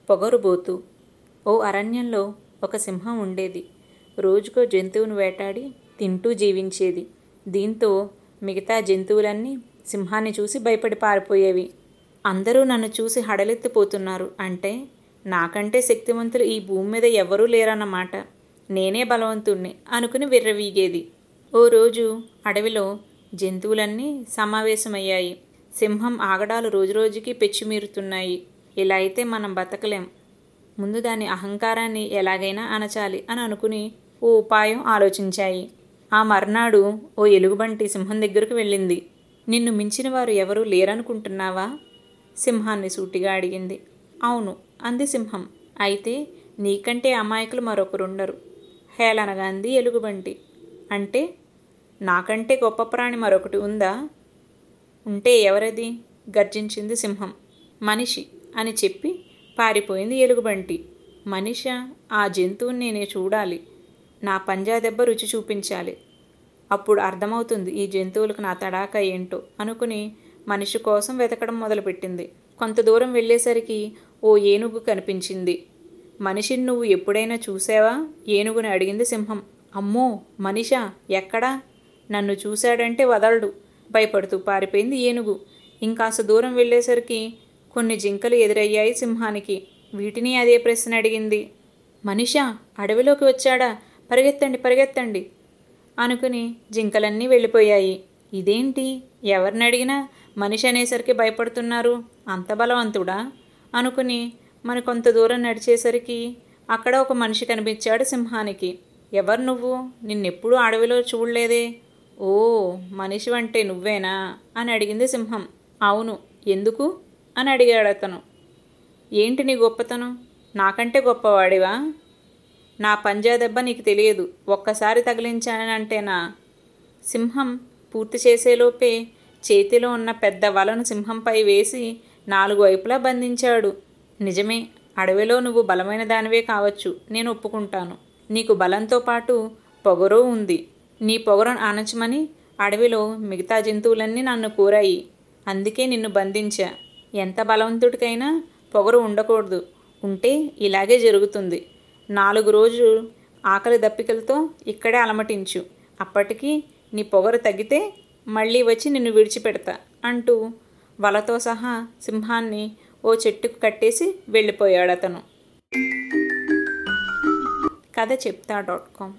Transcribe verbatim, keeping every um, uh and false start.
పొగరుబోతు. ఓ అరణ్యంలో ఒక సింహం ఉండేది. రోజుకో జంతువును వేటాడి తింటూ జీవించేది. దీంతో మిగతా జంతువులన్నీ సింహాన్ని చూసి భయపడి పారిపోయేవి. అందరూ నన్ను చూసి హడలెత్తిపోతున్నారు అంటే నాకంటే శక్తివంతులు ఈ భూమి మీద ఎవరూ లేరన్నమాట. నేనే బలవంతుణ్ణి అనుకుని విర్రవీగేది. ఓ రోజు అడవిలో జంతువులన్నీ సమావేశమయ్యాయి. సింహం ఆగడాలు రోజురోజుకి పెచ్చిమీరుతున్నాయి. ఇలా అయితే మనం బతకలేం. ముందు దాని అహంకారాన్ని ఎలాగైనా అణచాలి అని అనుకుని ఓ ఉపాయం ఆలోచించాయి. ఆ మర్నాడు ఓ ఎలుగుబంటి సింహం దగ్గరకు వెళ్ళింది. నిన్ను మించిన వారు ఎవరూ లేరనుకుంటున్నావా? సింహాన్ని సూటిగా అడిగింది. అవును అంది సింహం. అయితే నీకంటే అమాయకులు మరొకరుండరు హేళనగా అంది ఎలుగుబంటి. అంటే నాకంటే గొప్ప ప్రాణి మరొకటి ఉందా? ఉంటే ఎవరది? గర్జించింది సింహం. మనిషి అని చెప్పి పారిపోయింది ఎలుగుబంటి. మనిషా? ఆ జంతువుని నేనే చూడాలి. నా పంజా దెబ్బ రుచి చూపించాలి. అప్పుడు అర్థమవుతుంది ఈ జంతువులకు నా తడాక ఏంటో అనుకుని మనిషి కోసం వెతకడం మొదలుపెట్టింది. కొంత దూరం వెళ్ళేసరికి ఓ ఏనుగు కనిపించింది. మనిషిని నువ్వు ఎప్పుడైనా చూసావా? ఏనుగుని అడిగింది సింహం. అమ్మో మనిషా? ఎక్కడా? నన్ను చూశాడంటే వదలడు భయపడుతూ పారిపోయింది ఏనుగు. ఇంకాస్త దూరం వెళ్ళేసరికి కొన్ని జింకలు ఎదురయ్యాయి సింహానికి. వీటిని అదే ప్రశ్న అడిగింది. మనిషా అడవిలోకి వచ్చాడా? పరిగెత్తండి పరిగెత్తండి అనుకుని జింకలన్నీ వెళ్ళిపోయాయి. ఇదేంటి ఎవరిని అడిగినా మనిషి అనేసరికి భయపడుతున్నారు, అంత బలవంతుడా అనుకుని మరి కొంత దూరం నడిచేసరికి అక్కడ ఒక మనిషి కనిపించాడు సింహానికి. ఎవరు నువ్వు? నిన్నెప్పుడూ అడవిలో చూడలేదే. ఓ మనిషివంటే నువ్వేనా అని అడిగింది సింహం. అవును ఎందుకు అని అడిగాడు అతను. ఏంటి నీ గొప్పతనం? నాకంటే గొప్పవాడివా? నా పంజా దెబ్బ నీకు తెలియదు, ఒక్కసారి తగిలించానంటేనా? సింహం పూర్తి చేసేలోపే చేతిలో ఉన్న పెద్ద వలను సింహంపై వేసి నాలుగు వైపులా బంధించాడు. నిజమే, అడవిలో నువ్వు బలమైన దానివే కావచ్చు, నేను ఒప్పుకుంటాను. నీకు బలంతో పాటు పొగరు ఉంది. నీ పొగరును అణచమని అడవిలో మిగతా జంతువులన్నీ నన్ను కోరాయి. అందుకే నిన్ను బంధించా. ఎంత బలవంతుడికైనా పొగరు ఉండకూడదు. ఉంటే ఇలాగే జరుగుతుంది. నాలుగు రోజులు ఆకలి దప్పికలతో ఇక్కడే అలమటించు. అప్పటికి నీ పొగరు తగ్గితే మళ్ళీ వచ్చి నిన్ను విడిచిపెడతా అంటూ వలతో సహా సింహాన్ని ఓ చెట్టుకు కట్టేసి వెళ్ళిపోయాడు అతను. కథ చెప్తా డాట్ కామ్